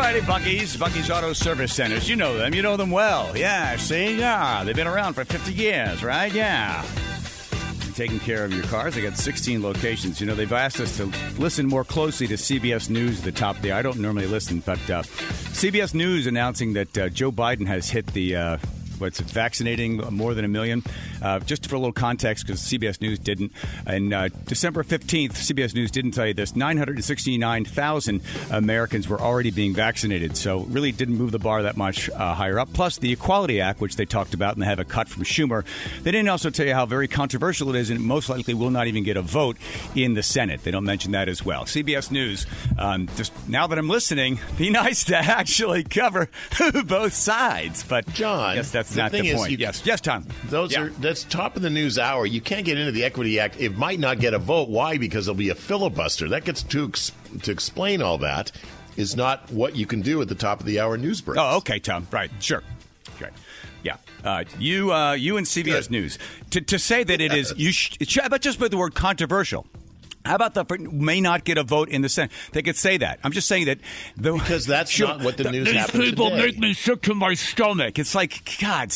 righty, Buc-ee's Auto Service Centers. You know them. You know them well. Yeah, see? Yeah, they've been around for 50 years, right? Yeah. Taking care of your cars. They got 16 locations. You know, they've asked us to listen more closely to CBS News at the top there. I don't normally listen, but CBS News announcing that Joe Biden has hit the... vaccinating more than 1 million. Just for a little context, because CBS News didn't. And December 15th, CBS News didn't tell you this, 969,000 Americans were already being vaccinated. So really didn't move the bar that much higher up. Plus the Equality Act, which they talked about, and they have a cut from Schumer. They didn't also tell you how very controversial it is, and most likely will not even get a vote in the Senate. They don't mention that as well. CBS News, just now that I'm listening, be nice to actually cover both sides. But John, yes, that's not the point. Yes, Tom. That's top of the news hour. You can't get into the Equity Act. It might not get a vote. Why? Because there'll be a filibuster. That gets to explain all that is not what you can do at the top of the hour news break. Oh, okay, Tom. Right. Sure. Okay. Yeah. You and CBS News to say that it is but just put the word controversial. How about the may not get a vote in the Senate? They could say that. I'm just saying that because that's not what the news happens. These people today. make me sick to my stomach. It's like, God,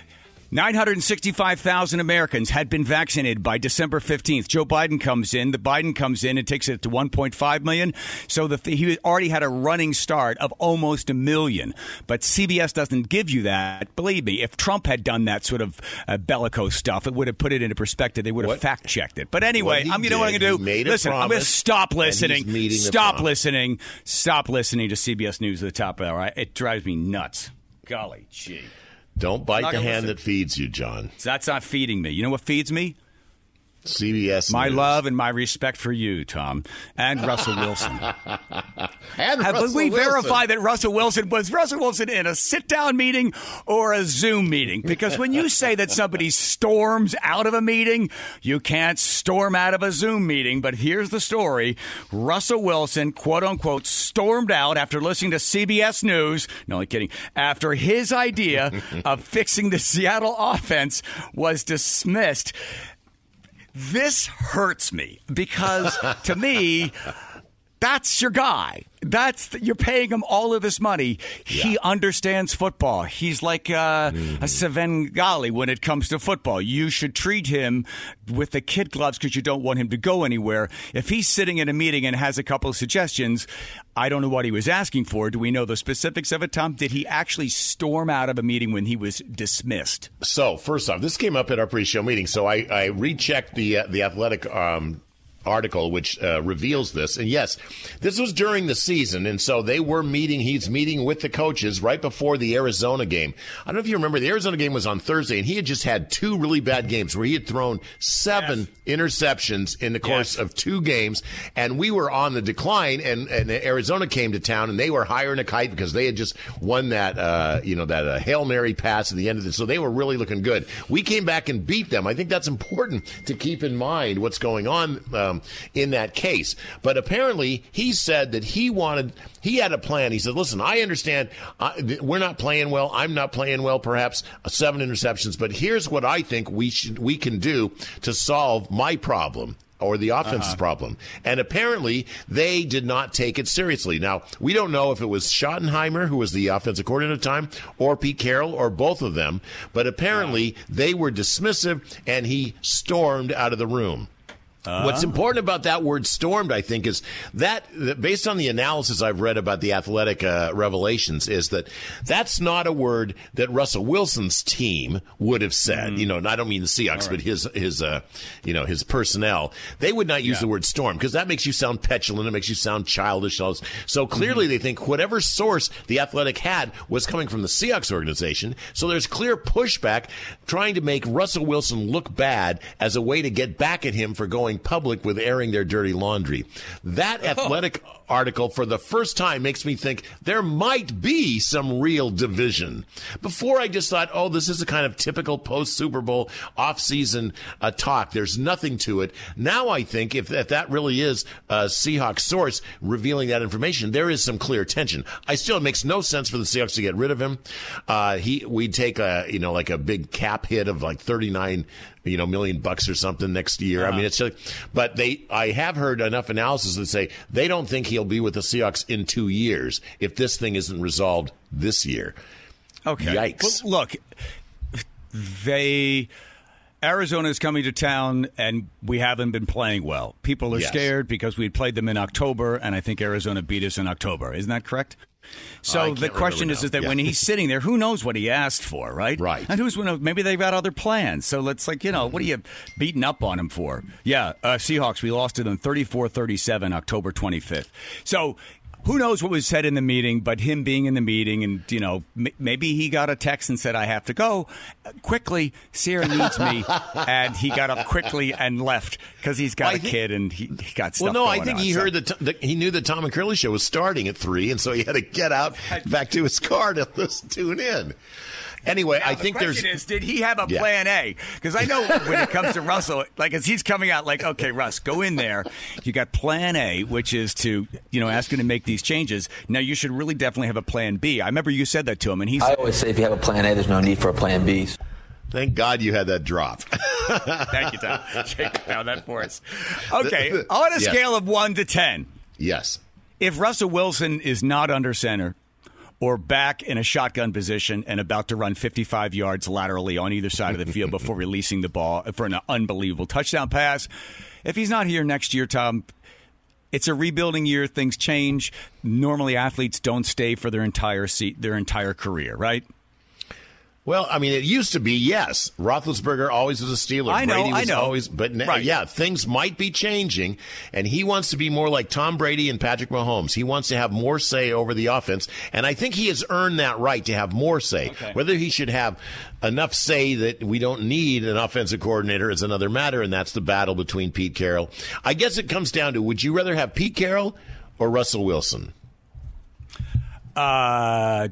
965,000 Americans had been vaccinated by December 15th. Joe Biden comes in. The Biden comes in and takes it to 1.5 million. So he already had a running start of almost 1 million. But CBS doesn't give you that. Believe me, if Trump had done that sort of bellicose stuff, it would have put it into perspective. They would have fact-checked it. But anyway, you know what I'm going to do? Listen, I'm going to stop listening. Stop listening. Stop listening to CBS News at the top of the hour. It drives me nuts. Golly gee. Don't bite the hand that feeds you, John. That's not feeding me. You know what feeds me? CBS My News. love and my respect for you, Tom, and Russell Wilson. But we verify that Russell Wilson in a sit-down meeting or a Zoom meeting? Because when you say that somebody storms out of a meeting, you can't storm out of a Zoom meeting. But here's the story. Russell Wilson, quote-unquote, stormed out after listening to CBS News. No, I'm kidding. After his idea of fixing the Seattle offense was dismissed. This hurts me because, to me, that's your guy. You're paying him all of this money. Yeah. He understands football. He's like a Svengali when it comes to football. You should treat him with the kid gloves because you don't want him to go anywhere. If he's sitting in a meeting and has a couple of suggestions, I don't know what he was asking for. Do we know the specifics of it, Tom? Did he actually storm out of a meeting when he was dismissed? So, first off, this came up at our pre-show meeting. So I rechecked the Athletic article, which reveals this. And yes, this was during the season. And so they were meeting. He's meeting with the coaches right before the Arizona game. I don't know if you remember, the Arizona game was on Thursday, and he had just had 2 really bad games where he had thrown 7 interceptions in the course of 2 games. And we were on the decline, and Arizona came to town, and they were hiring a kite because they had just won that, that Hail Mary pass at the end of it. So they were really looking good. We came back and beat them. I think that's important to keep in mind what's going on in that case. But apparently he said that he had a plan. He said, listen, I understand we're not playing well. I'm not playing well, perhaps 7 interceptions, but here's what I think we can do to solve my problem or the offense's problem. And apparently they did not take it seriously. Now, we don't know if it was Schottenheimer, who was the offensive coordinator at the time, or Pete Carroll, or both of them. But apparently they were dismissive, and he stormed out of the room. What's important about that word stormed, I think, is that based on the analysis I've read about the Athletic revelations, is that that's not a word that Russell Wilson's team would have said. You know, and I don't mean the Seahawks, but his personnel. They would not use the word storm because that makes you sound petulant. It makes you sound childish. So clearly they think whatever source the Athletic had was coming from the Seahawks organization. So there's clear pushback trying to make Russell Wilson look bad as a way to get back at him for going public with airing their dirty laundry. That Athletic article for the first time makes me think there might be some real division. Before I just thought, this is a kind of typical post-Super Bowl off-season talk. There's nothing to it. Now I think if that really is a Seahawks source revealing that information, there is some clear tension. It makes no sense for the Seahawks to get rid of him. We'd take a big cap hit of like $39 million bucks or something next year. I mean, it's but I have heard enough analysis that say they don't think he'll be with the Seahawks in 2 years if this thing isn't resolved this year. Okay. Yikes. Well, look, Arizona is coming to town, and we haven't been playing well. People are scared because we played them in October, and I think Arizona beat us in October. Isn't that correct? So the question is that when he's sitting there, who knows what he asked for, right? Right. And maybe they've got other plans. So it's like, what are you beating up on him for? Yeah, Seahawks, we lost to them 34-37 October 25th. So who knows what was said in the meeting, but him being in the meeting and, maybe he got a text and said, I have to go quickly. Sierra needs me. And he got up quickly and left because he's got a kid and he got stuff going on. I think he heard that he knew the Tom and Curly show was starting at 3, and so he had to get out back to his car to tune in. Anyway, I think the question is, did he have a plan A? Because I know when it comes to Russell, like as he's coming out, like, okay, Russ, go in there. You got plan A, which is to, ask him to make these changes. Now, you should really definitely have a plan B. I remember you said that to him, and I always say if you have a plan A, there's no need for a plan B. Thank God you had that drop. Thank you, Tom. Shake down that for us. Okay, on a scale of 1 to 10. Yes. If Russell Wilson is not under center, or back in a shotgun position and about to run 55 yards laterally on either side of the field before releasing the ball for an unbelievable touchdown pass. If he's not here next year, Tom, it's a rebuilding year. Things change. Normally, athletes don't stay for their entire career, right? Well, I mean, it used to be, yes. Roethlisberger always was a Steeler. I know. Always, but things might be changing, and he wants to be more like Tom Brady and Patrick Mahomes. He wants to have more say over the offense, and I think he has earned that right to have more say. Okay. Whether he should have enough say that we don't need an offensive coordinator is another matter, and that's the battle between Pete Carroll. I guess it comes down to, would you rather have Pete Carroll or Russell Wilson? Wow.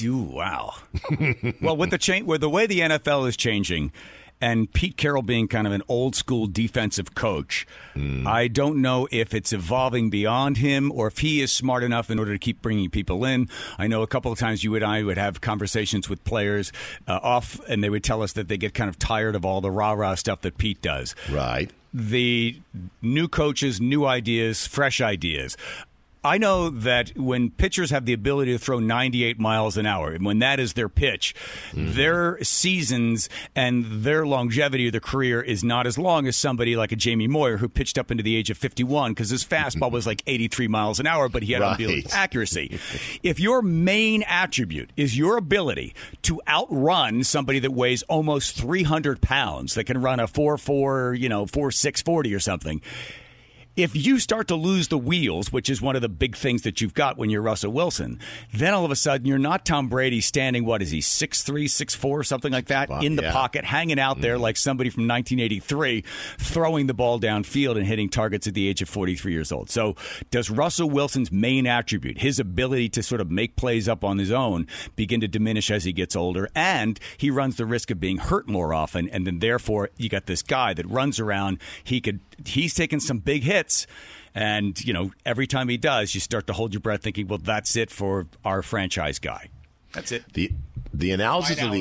Well, with the way the NFL is changing, and Pete Carroll being kind of an old school defensive coach, I don't know if it's evolving beyond him or if he is smart enough in order to keep bringing people in. I know a couple of times you and I would have conversations with players off, and they would tell us that they get kind of tired of all the rah-rah stuff that Pete does. Right. The new coaches, new ideas, fresh ideas. I know that when pitchers have the ability to throw 98 miles an hour, and when that is their pitch, their seasons and their longevity of their career is not as long as somebody like a Jamie Moyer who pitched up into the age of 51 because his fastball was like 83 miles an hour, but he had unbelievable accuracy. If your main attribute is your ability to outrun somebody that weighs almost 300 pounds, that can run a 4.4, 4.6 40 or something, if you start to lose the wheels, which is one of the big things that you've got when you're Russell Wilson, then all of a sudden you're not Tom Brady standing, 6'3", 6'4", something like that, in the pocket, hanging out there like somebody from 1983, throwing the ball downfield and hitting targets at the age of 43 years old. So does Russell Wilson's main attribute, his ability to sort of make plays up on his own, begin to diminish as he gets older? And he runs the risk of being hurt more often, and then therefore you got this guy that runs around. He's taken some big hits. And, every time he does, you start to hold your breath thinking, well, that's it for our franchise guy. That's it. The analysis of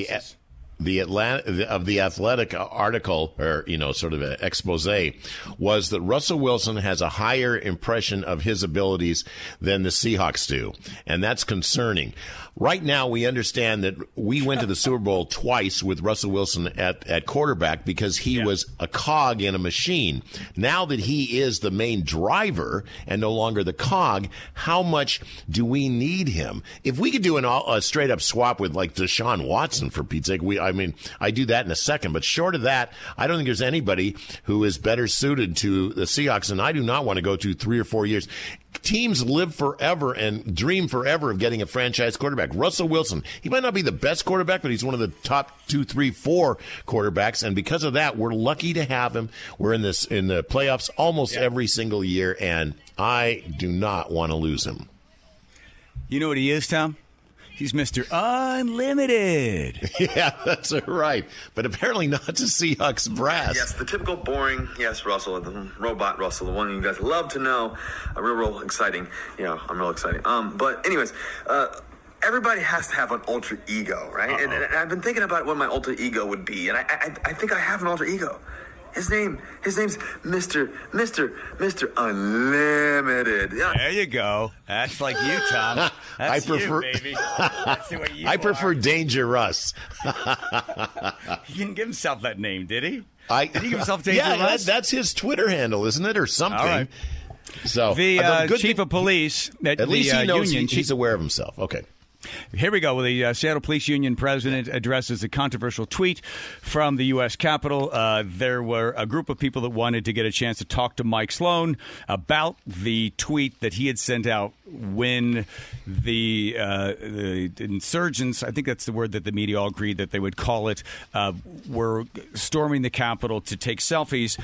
the Athletic article, or, sort of an expose, was that Russell Wilson has a higher impression of his abilities than the Seahawks do. And that's concerning. Right now, we understand that we went to the Super Bowl twice with Russell Wilson at quarterback because he was a cog in a machine. Now that he is the main driver and no longer the cog, how much do we need him? If we could do a straight-up swap with, like, Deshaun Watson, for Pete's sake, I do that in a second. But short of that, I don't think there's anybody who is better suited to the Seahawks, and I do not want to go to 3 or 4 years. Teams live forever and dream forever of getting a franchise quarterback. Russell Wilson, he might not be the best quarterback, but he's one of the top 2, 3, 4 quarterbacks, and because of that, we're lucky to have him. We're in the playoffs almost every single year, and I do not want to lose him. You know what he is, Tom? He's Mr. Unlimited. Yeah, that's right. But apparently not to Seahawks brass. Yes, the typical boring, Russell, the robot Russell, the one you guys love to know. Real exciting. Yeah, I'm real exciting. But anyways, everybody has to have an alter ego, right? And I've been thinking about what my alter ego would be, and I think I have an alter ego. His name's Mr. Unlimited. There you go. That's like you, Tom. That's you, baby. That's the way you I prefer Danger Russ. He didn't give himself that name, did he? Did he give himself Danger Russ? That's his Twitter handle, isn't it, or something? All right. So the chief of police at least he knows he's aware of himself. Okay. Here we go. The Seattle Police Union president addresses a controversial tweet from the U.S. Capitol. There were a group of people that wanted to get a chance to talk to Mike Sloan about the tweet that he had sent out when the insurgents, I think that's the word that the media all agreed that they would call it, were storming the Capitol to take selfies.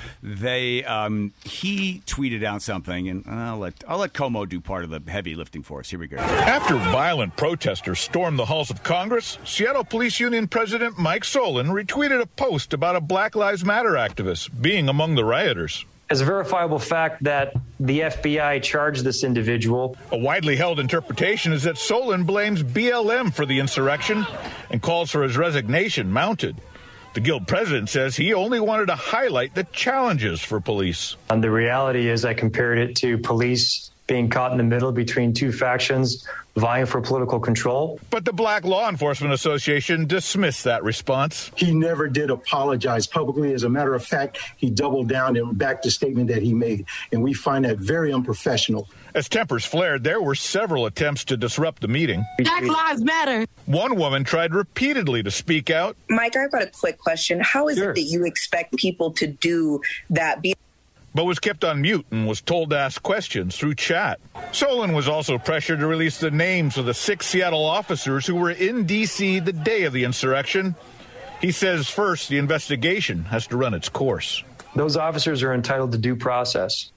He tweeted out something, and I'll let Como do part of the heavy lifting for us. Here we go. After violent protesters stormed the halls of Congress, Seattle Police Union President Mike Solon retweeted a post about a Black Lives Matter activist being among the rioters. As a verifiable fact that the FBI charged this individual. A widely held interpretation is that Solon blames BLM for the insurrection and calls for his resignation mounted. The Guild president says he only wanted to highlight the challenges for police. And the reality is I compared it to police being caught in the middle between two factions vying for political control. But the Black Law Enforcement Association dismissed that response. He never did apologize publicly. As a matter of fact, he doubled down and backed the statement that he made. And we find that very unprofessional. As tempers flared, there were several attempts to disrupt the meeting. Black Lives Matter. One woman tried repeatedly to speak out. Mike, I've got a quick question. How is it that you expect people to do that? But was kept on mute and was told to ask questions through chat. Solon was also pressured to release the names of the 6 Seattle officers who were in D.C. the day of the insurrection. He says first the investigation has to run its course. Those officers are entitled to due process.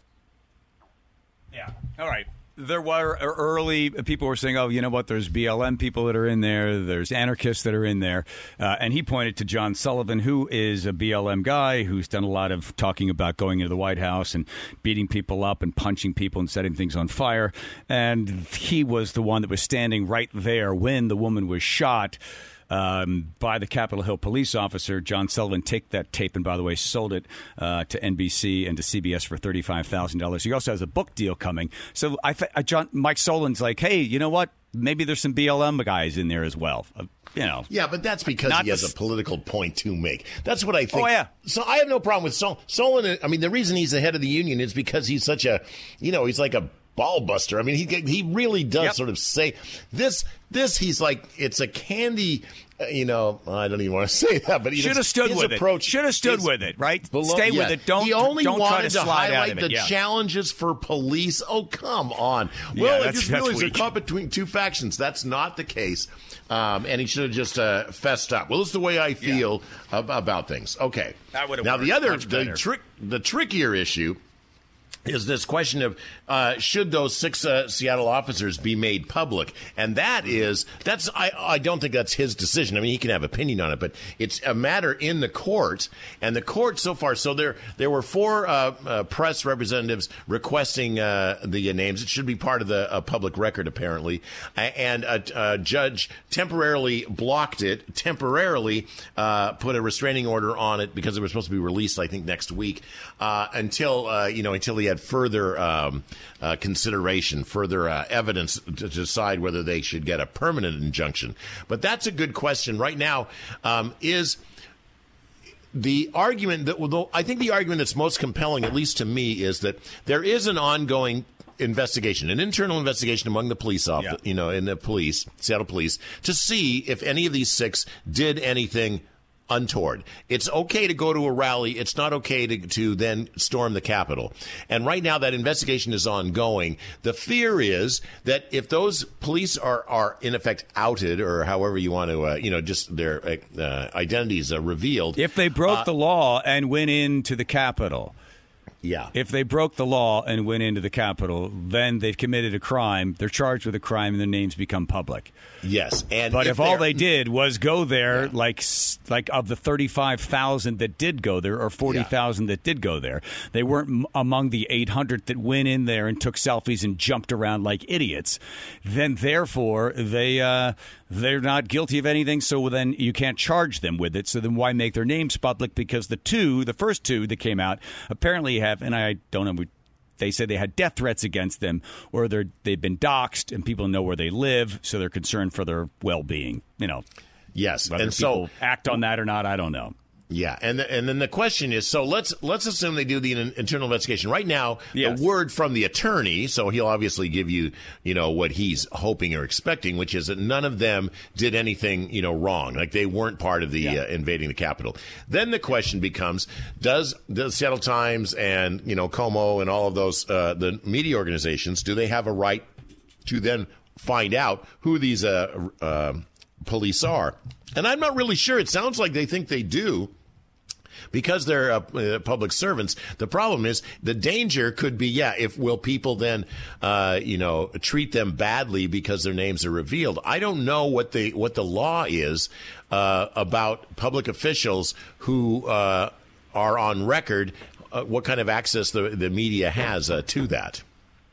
Yeah. All right. There were early people were saying, oh, you know what, there's BLM people that are in there. There's anarchists that are in there. And he pointed to John Sullivan, who is a BLM guy who's done a lot of talking about going into the White House and beating people up and punching people and setting things on fire. And he was the one that was standing right there when the woman was shot by the Capitol Hill police officer. John Sullivan took that tape and, by the way, sold it to NBC and to CBS for $35,000. He also has a book deal coming. So Mike Solon's like, hey, you know what? Maybe there's some BLM guys in there as well. Yeah, but that's because he has a political point to make. That's what I think. Oh, yeah. So I have no problem with Solon. I mean, the reason he's the head of the union is because he's such a, he's like a ball buster. I mean, he really does sort of say this. He's like, it's a candy. I don't even want to say that, but should have stood with it. Should have stood with it, right? Stay with it. Don't. He only don't wanted try to slide highlight out of it. the challenges for police. Oh, come on! Well, it just realized they're caught between two factions. That's not the case, and he should have just fessed up. Well, it's the way I feel about things. Okay. That would have now worked the trickier issue is this question of should those 6 Seattle officers be made public? And I don't think that's his decision. I mean, he can have opinion on it, but it's a matter in the court. And the court so far, so there were 4 press representatives requesting the names. It should be part of the public record, apparently. And a judge temporarily blocked it, temporarily put a restraining order on it because it was supposed to be released, I think, next week, until he had further consideration, further evidence to decide whether they should get a permanent injunction. But that's a good question right now. Is the argument that I think the argument that's most compelling, at least to me, is that there is an ongoing investigation, an internal investigation among the police office, in the police, Seattle Police, to see if any of these 6 did anything untoward. It's okay to go to a rally. It's not okay to then storm the Capitol. And right now that investigation is ongoing. The fear is that if those police are in effect outed, or however you want to, just their identities are revealed. If they broke the law and went into the Capitol, Yeah. If they broke the law and went into the Capitol, then they've committed a crime. They're charged with a crime, and their names become public. Yes. But if all they did was go there, like of the 35,000 that did go there or 40,000 that did go there, they weren't among the 800 that went in there and took selfies and jumped around like idiots, then therefore they're not guilty of anything, so then you can't charge them with it. So then why make their names public? Because the first two that came out apparently have, and I don't know, they said they had death threats against them, or they've been doxxed and people know where they live, so they're concerned for their well-being. Yes, whether and people act on that or not, I don't know. Yeah, and then the question is, so let's assume they do the internal investigation. Right now, the word from the attorney, so he'll obviously give you, what he's hoping or expecting, which is that none of them did anything, wrong. Like they weren't part of the invading the Capitol. Then the question becomes, does the Seattle Times and, Como and all of those, the media organizations, do they have a right to then find out who these police are? And I'm not really sure. It sounds like they think they do, because they're public servants. The problem is the danger could be, will people then, treat them badly because their names are revealed? I don't know what the law is about public officials who are on record, what kind of access the media has to that.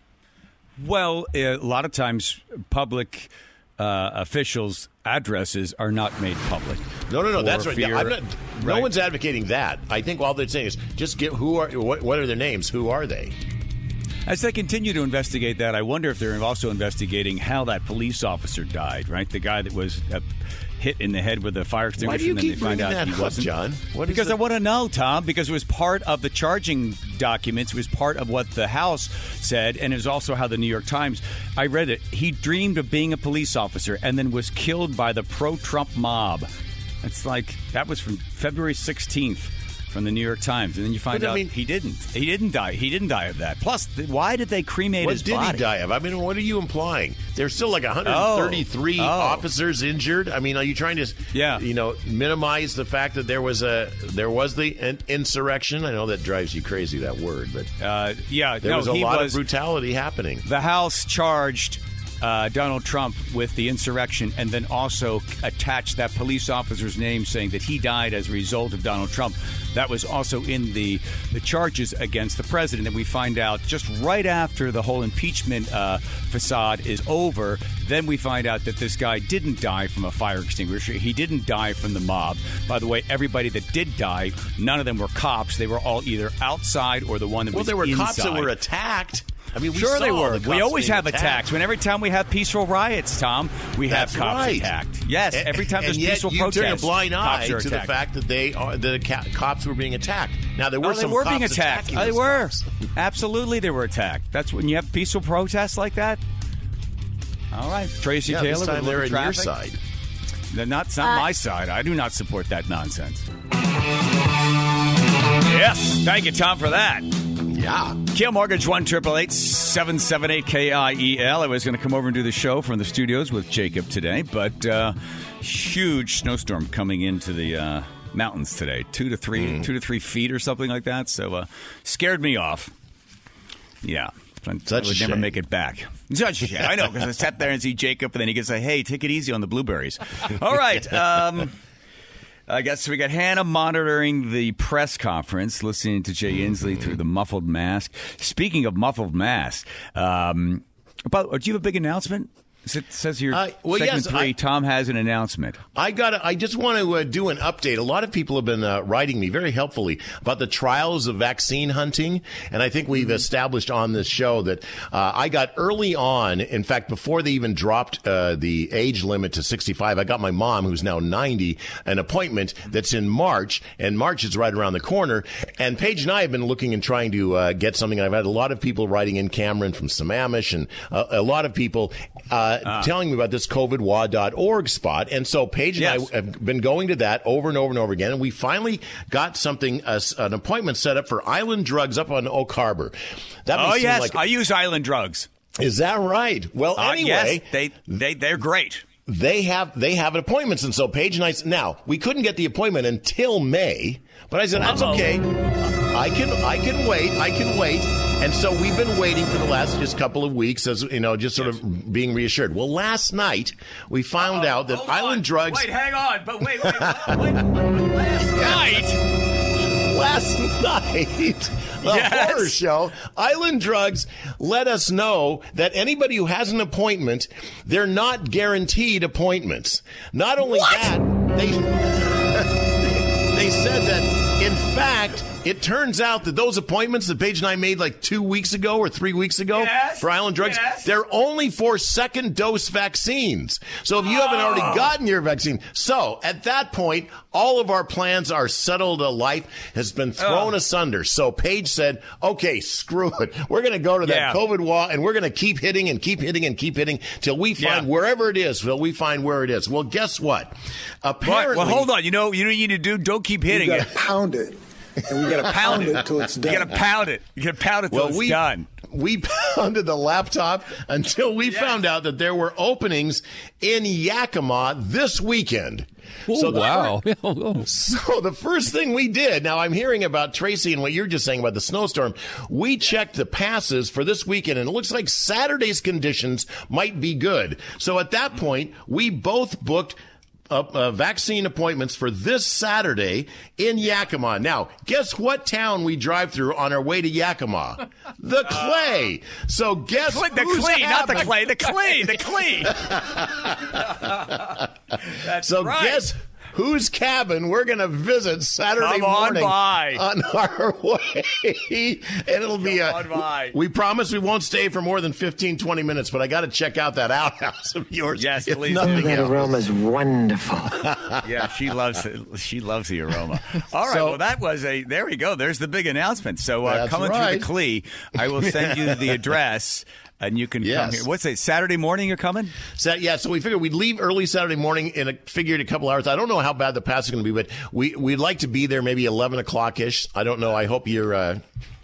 Well, a lot of times public officials' addresses are not made public. No, that's right. No one's advocating that. I think all they're saying is just get what are their names? Who are they? As they continue to investigate that, I wonder if they're also investigating how that police officer died, right? The guy that was hit in the head with a fire extinguisher. Why do you and keep they find bringing out that he wasn't. John? Because I want to know, Tom, because it was part of the charging documents. It was part of what the House said, and it was also how the New York Times, I read it. He dreamed of being a police officer and then was killed by the pro-Trump mob. It's like, that was from February 16th. From the New York Times, and then you find out he didn't. He didn't die. He didn't die of that. Plus, why did they cremate his body? What did he die of? I mean, what are you implying? There's still like 133 officers injured. I mean, are you trying to, minimize the fact that there was the insurrection? I know that drives you crazy, that word, but there was a lot of brutality happening. The House charged Donald Trump with the insurrection, and then also attached that police officer's name, saying that he died as a result of Donald Trump. That was also in the charges against the president. And we find out just right after the whole impeachment facade is over, then we find out that this guy didn't die from a fire extinguisher. He didn't die from the mob. By the way, everybody that did die, none of them were cops. They were all either outside or the one that was inside. Well, there were cops that were attacked. I mean, sure they were. We always have attacks. Every time we have peaceful riots, Tom, we have cops attacked. Yes, every time there's peaceful protests, you turn a blind eye to the fact that the cops were being attacked. Now there were some cops being attacked. They were. Absolutely, they were attacked. That's when you have peaceful protests like that. All right, Tracy Taylor. This time they're on your side. It's not my side. I do not support that nonsense. Yes, thank you, Tom, for that. Yeah. Kiel Mortgage, 1-888-778-KIEL. I was going to come over and do the show from the studios with Jacob today, but huge snowstorm coming into the mountains today. 2 to 3 feet or something like that. So scared me off. Yeah. I would never make it back. Such a shame. I know, because I sat there and see Jacob, and then he can say, hey, take it easy on the blueberries. All right. I guess we got Hannah monitoring the press conference, listening to Jay Inslee through the muffled mask. Speaking of muffled mask, do you have a big announcement? It says here, segment 3, Tom has an announcement. I just want to do an update. A lot of people have been writing me very helpfully about the trials of vaccine hunting, and I think we've established on this show that I got early on, in fact, before they even dropped the age limit to 65, I got my mom, who's now 90, an appointment that's in March, and March is right around the corner, and Paige and I have been looking and trying to get something. I've had a lot of people writing in, Cameron from Sammamish, and a lot of people telling me about this covidwa.org spot. And so Paige and I have been going to that over and over and over again. And we finally got something, an appointment set up for Island Drugs up on Oak Harbor. I use Island Drugs. Is that right? Well, anyway. Yes, they're great. They have appointments. And so Paige and I, now, we couldn't get the appointment until May. But I said, that's okay. I can wait. And so we've been waiting for the last just couple of weeks, as you know, just sort of being reassured. Well, last night we found out that Island Drugs. Wait, hang on. But wait. Last night, horror show, Island Drugs let us know that anybody who has an appointment, they're not guaranteed appointments. Not only that, they said that, in fact, it turns out that those appointments that Paige and I made like 2 weeks ago or 3 weeks ago for Island Drugs, they're only for second dose vaccines. So if you haven't already gotten your vaccine. So at that point, all of our plans, our settled life has been thrown asunder. So Paige said, okay, screw it. We're going to go to that COVID wall and we're going to keep hitting till we find wherever it is, till we find where it is. Well, guess what? Apparently. Well, hold on. You know what you need to do? Don't keep hitting it. Pound it. And we got to pound it until it's done. You got to pound it. You got to pound it until it's done. We pounded the laptop until we found out that there were openings in Yakima this weekend. So the first thing we did, now I'm hearing about Tracy and what you're just saying about the snowstorm. We checked the passes for this weekend, and it looks like Saturday's conditions might be good. So at that point, we both booked vaccine appointments for this Saturday in Yakima. Now, guess what town we drive through on our way to Yakima? The Clay. So guess the Clay, not the Clay. The Clay. The Clay. That's right. Guess whose cabin we're going to visit Saturday morning on our way. And it'll be we promise we won't stay for more than 15, 20 minutes, but I got to check out that outhouse of yours. Yes, please. That aroma's wonderful. Yeah, she loves it. She loves the aroma. All right, well, that was there we go. There's the big announcement. So coming through the Clee, I will send you the address. And you can come here. What's it, Saturday morning you're coming? So we figured we'd leave early Saturday morning in a couple hours. I don't know how bad the pass is going to be, but we'd like to be there maybe 11 o'clock-ish. I don't know. I hope you're,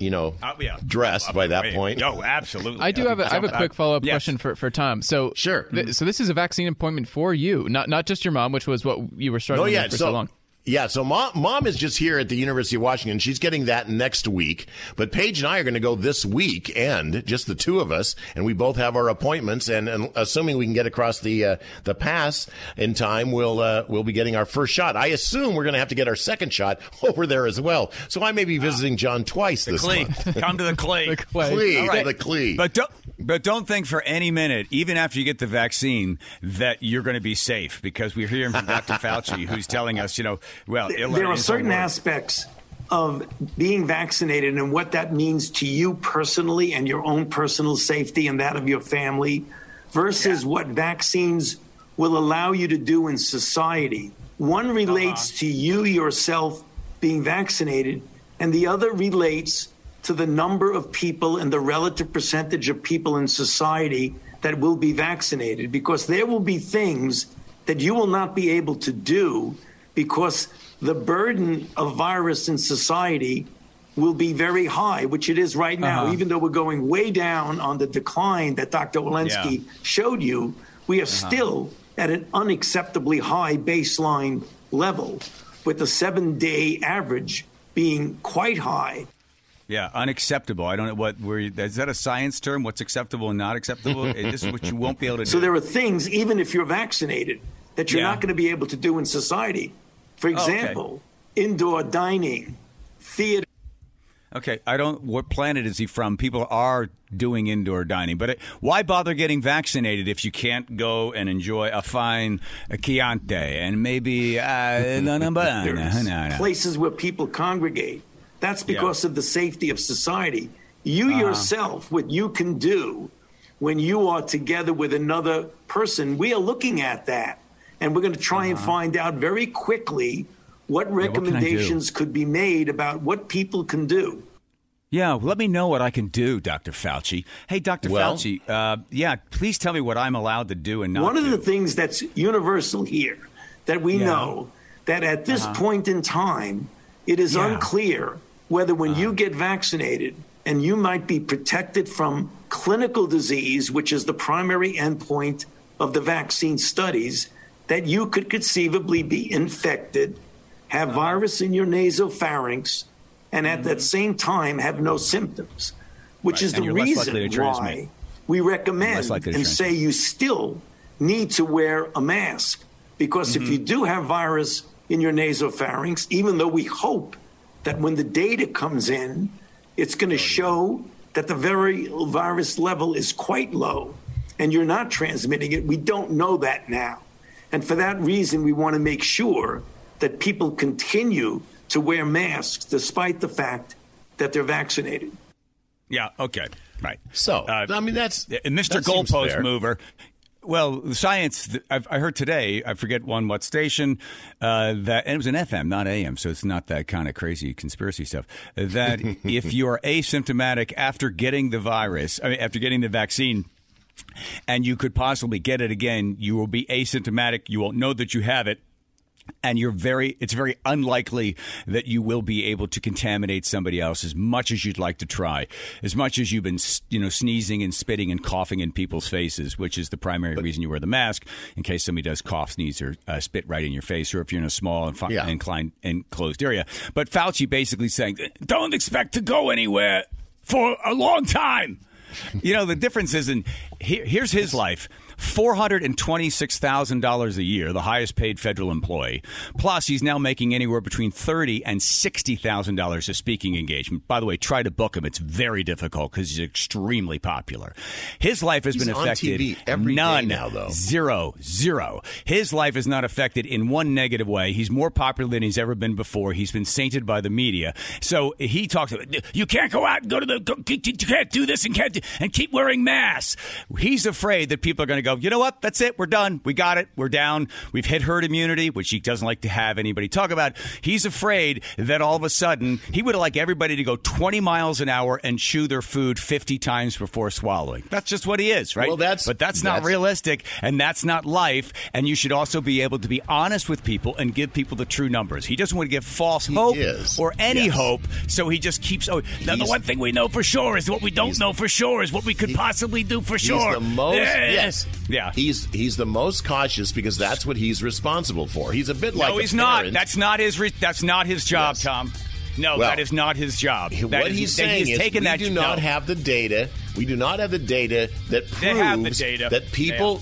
dressed by that point. No, absolutely. I have a quick follow-up question for Tom. So sure. So this is a vaccine appointment for you, not just your mom, which was what you were struggling with for so long. Yeah, so mom is just here at the University of Washington. She's getting that next week. But Paige and I are going to go this weekend, just the two of us, and we both have our appointments. And assuming we can get across the pass in time, we'll be getting our first shot. I assume we're going to have to get our second shot over there as well. So I may be visiting John twice this month. Come to the Clay. The Clay. All right. The Clay. But don't think for any minute, even after you get the vaccine, that you're going to be safe, because we're hearing from Dr. Fauci, who's telling us, there are certain aspects of being vaccinated and what that means to you personally and your own personal safety and that of your family versus what vaccines will allow you to do in society. One relates to you yourself being vaccinated, and the other relates to the number of people and the relative percentage of people in society that will be vaccinated, because there will be things that you will not be able to do because the burden of virus in society will be very high, which it is right now. Even though we're going way down on the decline that Dr. Walensky showed you, we are still at an unacceptably high baseline level, with the 7-day average being quite high. Yeah, unacceptable. I don't know is that a science term? What's acceptable and not acceptable? This is what you won't be able to do. So there are things, even if you're vaccinated, that you're not going to be able to do in society. For example, indoor dining, theater. Okay, what planet is he from? People are doing indoor dining, but why bother getting vaccinated if you can't go and enjoy a fine Chianti and maybe places where people congregate? That's because of the safety of society. You yourself, what you can do when you are together with another person, we are looking at that. And we're going to try and find out very quickly what recommendations could be made about what people can do. Yeah, let me know what I can do, Dr. Fauci. Hey, Dr. Fauci, please tell me what I'm allowed to do and not do. One of the things that's universal here that we know, that at this point in time, it is unclear whether when you get vaccinated and you might be protected from clinical disease, which is the primary endpoint of the vaccine studies, that you could conceivably be infected, have virus in your nasopharynx, and at that same time have no symptoms, which is the And you're less likely reason to transmit. why we recommend and say you still need to wear a mask. Because if you do have virus in your nasopharynx, even though we hope that when the data comes in, it's going to show that the very virus level is quite low and you're not transmitting it. We don't know that now. And for that reason, we want to make sure that people continue to wear masks despite the fact that they're vaccinated. Yeah, okay, right. So, I mean, that's Mr. that seems Goalpost fair. Mover. Well, the science, I heard today, I forget what station, that, and it was an FM, not AM, so it's not that kind of crazy conspiracy stuff, that if you're asymptomatic after getting the virus, after getting the vaccine, and you could possibly get it again, you will be asymptomatic, you won't know that you have it, and it's very unlikely that you will be able to contaminate somebody else as much as you'd like to try, as much as you've been, sneezing and spitting and coughing in people's faces, which is the primary reason you wear the mask, in case somebody does cough, sneeze, or spit right in your face, or if you're in a small and enclosed area. But Fauci basically saying, don't expect to go anywhere for a long time. The difference is here's his life. $426,000 a year, the highest paid federal employee. Plus, he's now making anywhere between $30,000 and $60,000 a speaking engagement. By the way, try to book him. It's very difficult because he's extremely popular. His life has been affected. On TV every none. day now, though. Zero. His life is not affected in one negative way. He's more popular than he's ever been before. He's been sainted by the media. So he talks about, you can't go out and you can't do this and keep wearing masks. He's afraid that people are going to go, you know what? That's it. We're done. We got it. We're down. We've hit herd immunity, which he doesn't like to have anybody talk about. He's afraid that all of a sudden he would like everybody to go 20 miles an hour and chew their food 50 times before swallowing. That's just what he is, right? Well, but that's not realistic, and that's not life. And you should also be able to be honest with people and give people the true numbers. He doesn't want to give false hope or any hope, so he just keeps. Now, the one thing we know for sure is what we don't know for sure is what we could possibly do for sure. He's the most, yes. Yeah. He's the most cautious because that's what he's responsible for. He's a bit like No, he's not. That's not his job, Tom. No, Well, that is not his job. What he's saying is we do not have the data. We do not have the data that proves They have the data. that people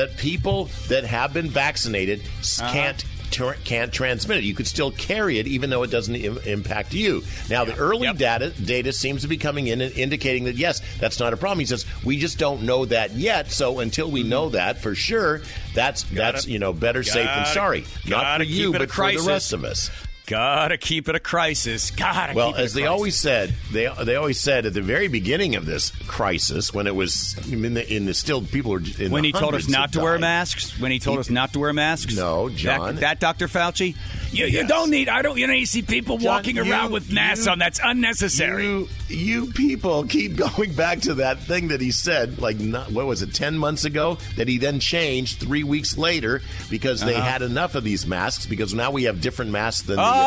that have been vaccinated can't transmit it. You could still carry it even though it doesn't impact you. Now, the early data seems to be coming in and indicating that, yes, that's not a problem. He says, we just don't know that yet. So until we know that for sure, that's better safe than sorry. Not for you, but for the rest of us. Gotta keep it a crisis. Well, as they always said, they always said at the very beginning of this crisis, when it was in the still people were in when the he told us not to wear masks. When he told us not to wear masks. No, John. That Dr. Fauci. You don't need. You don't need to see people walking around with masks on. That's unnecessary. You people keep going back to that thing that he said, what was it, 10 months ago, that he then changed 3 weeks later because they had enough of these masks because now we have different masks than I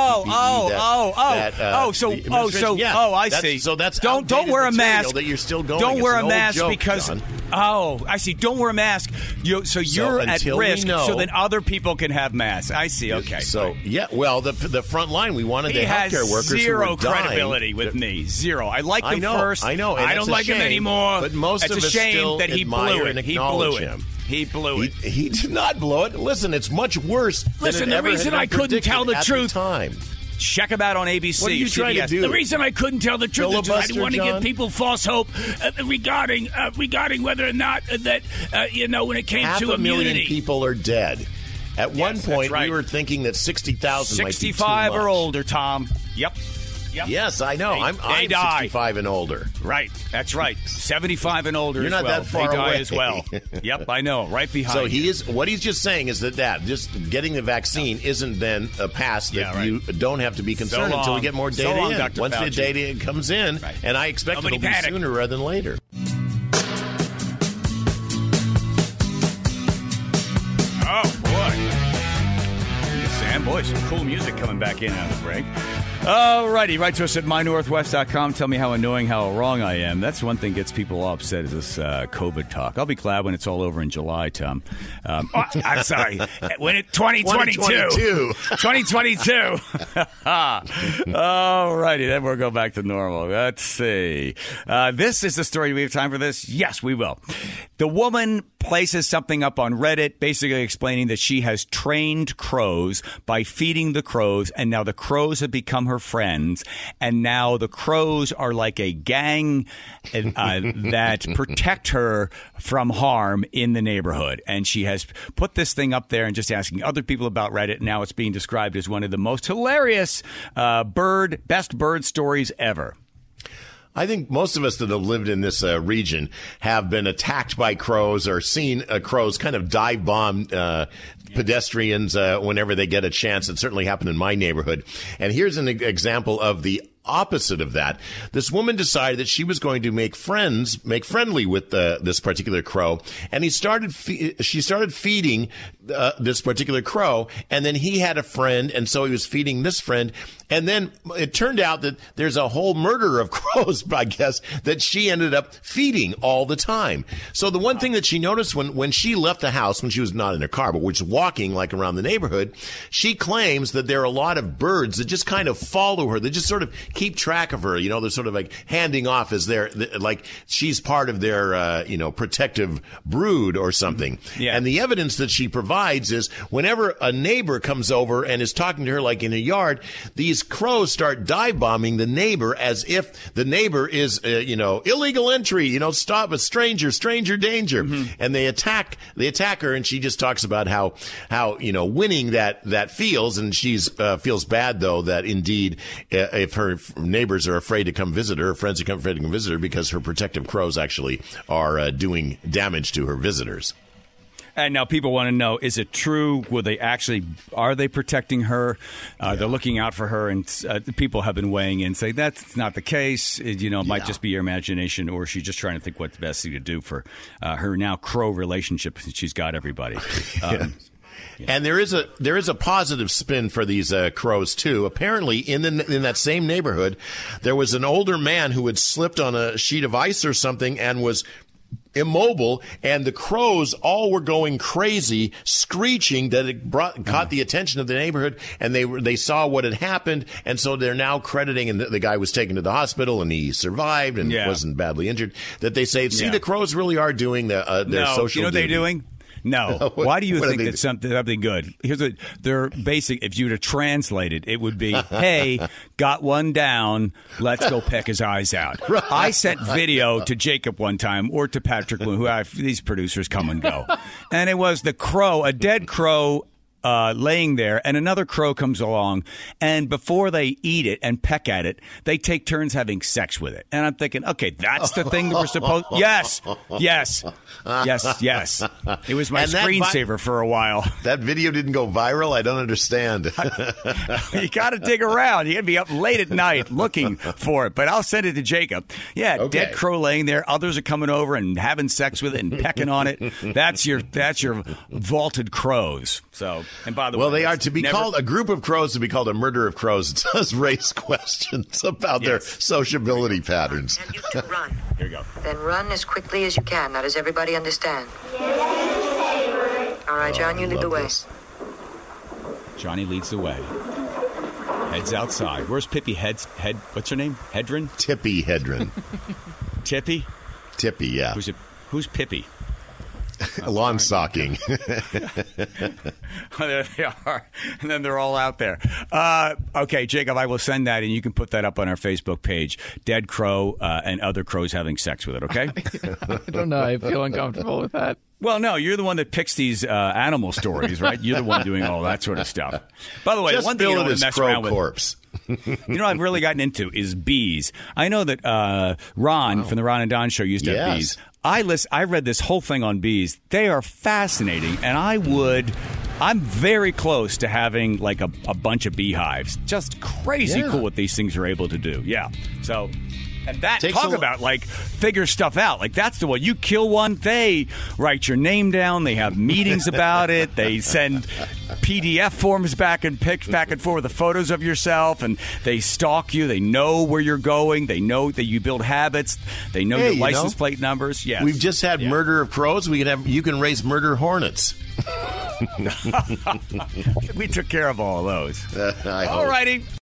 see. So that's don't wear a mask. That you're still going. Don't wear a mask joke, because John. I see. Don't wear a mask. So you're at risk. So then other people can have masks. I see. Okay. So the front line. We wanted the healthcare workers zero who were dying. Credibility with me. Zero. I liked him first. I know. I don't like him anymore. But most it's of a us shame still that he admire blew and it. He blew it. him. He blew it. He did not blow it. Listen, it's much worse. Listen, than the reason I couldn't tell the truth. Check him out on ABC. What are you trying to do? The reason I couldn't tell the truth is I didn't want to give people false hope regarding whether or not that when it came to immunity. 500,000 people are dead. At one point, we were thinking that 60,000 might be too 65 much. or older, Tom. Yep. Yes, I know. I'm 65 and older. Right. That's right. 75 and older. You're not that far They die away as well. Yep, I know. Right behind. So what he's just saying is that just getting the vaccine isn't then a pass that you don't have to be concerned until we get more data in. Dr. Once Fauci. the data comes in, and I expect it'll be sooner rather than later. Oh boy. Sam, boy, some cool music coming back in on the break. All righty, write to us at mynorthwest.com. Tell me how annoying, how wrong I am. That's one thing gets people all upset is this COVID talk. I'll be glad when it's all over in July, Tom. I'm sorry. When it 2022. 2022. All righty, then we'll go back to normal. Let's see. This is the story. Do we have time for this? Yes, we will. The woman places something up on Reddit basically explaining that she has trained crows by feeding the crows, and now the crows have become her friends, and now the crows are like a gang that protect her from harm in the neighborhood. And she has put this thing up there and just asking other people about Reddit. Now it's being described as one of the most hilarious best bird stories ever. I think most of us that have lived in this region have been attacked by crows or seen crows kind of dive bomb pedestrians whenever they get a chance. It certainly happened in my neighborhood. And here's an example of the opposite of that. This woman decided that she was going to make friendly with this particular crow, and she started feeding this particular crow, and then he had a friend, and so he was feeding this friend, and then it turned out that there's a whole murder of crows, I guess, that she ended up feeding all the time. So the one thing that she noticed when she left the house, when she was not in her car, but was walking like around the neighborhood, she claims that there are a lot of birds that just kind of follow her. They just sort of keep track of her. You know, they're sort of like handing off as like she's part of their, protective brood or something. Yeah. And the evidence that she provides is whenever a neighbor comes over and is talking to her like in a yard, these crows start dive bombing the neighbor as if the neighbor is, illegal entry, stop a stranger danger. Mm-hmm. And they attack her, and she just talks about how winning that feels. And she's feels bad, though, that indeed if her neighbors are afraid to come visit her friends are afraid to come visit her because her protective crows actually are doing damage to her visitors. And now people want to know, is it true? Are they protecting her? They're looking out for her, and people have been weighing in, saying that's not the case. It might just be your imagination, or she's just trying to think what's the best thing to do for her now crow relationship. She's got everybody. And there is a positive spin for these crows too. Apparently, in that same neighborhood, there was an older man who had slipped on a sheet of ice or something and was immobile, and the crows all were going crazy, screeching that it caught the attention of the neighborhood, and they saw what had happened, and so they're now crediting, and the guy was taken to the hospital, and he survived and wasn't badly injured, that they say, the crows really are doing their social You know what they're doing? No. Why do you think it's something good? Here's they're basic. If you were to translate it, it would be, hey, got one down. Let's go peck his eyes out. Right. I sent video to Jacob one time, or to Patrick, these producers come and go. And it was the crow, a dead crow, laying there, and another crow comes along, and before they eat it and peck at it, they take turns having sex with it. And I'm thinking, okay, that's the thing that we're supposed. Yes. It was my screensaver for a while. That video didn't go viral. I don't understand. You got to dig around. You got to be up late at night looking for it. But I'll send it to Jacob. Yeah, okay. Dead crow laying there. Others are coming over and having sex with it and pecking on it. That's your vaulted crows. So. And by the way, they are to be called a group of crows to be called a murder of crows. It does raise questions about their sociability patterns. And you can run. Here you go. Then run as quickly as you can. Now, does everybody understand? Yes. All right, John, you lead the way. Johnny leads the way. Heads outside. Where's Pippi? What's her name? Hedren? Tippi Hedren. Tippy? Tippy, yeah. Who's Pippi? Lawn socking. There they are. And then they're all out there. Okay, Jacob, I will send that, and you can put that up on our Facebook page. Dead crow and other crows having sex with it, okay? I don't know. I feel uncomfortable with that. Well, no, you're the one that picks these animal stories, right? You're the one doing all that sort of stuff. By the way, just one thing you don't mess around with. Corpse. I've really gotten into is bees. I know that Ron from the Ron and Don show used to have bees. I read this whole thing on bees. They are fascinating, and I'm very close to having like a bunch of beehives. Just crazy cool what these things are able to do. Yeah. So, and talk about like figure stuff out. Like that's the one. You kill one, they write your name down. They have meetings about it. They send PDF forms back and forth with the photos of yourself, and they stalk you. They know where you're going. They know that you build habits. They know your license plate numbers. Yes. We've just had murder of crows. You can raise murder hornets. We took care of all those. All righty.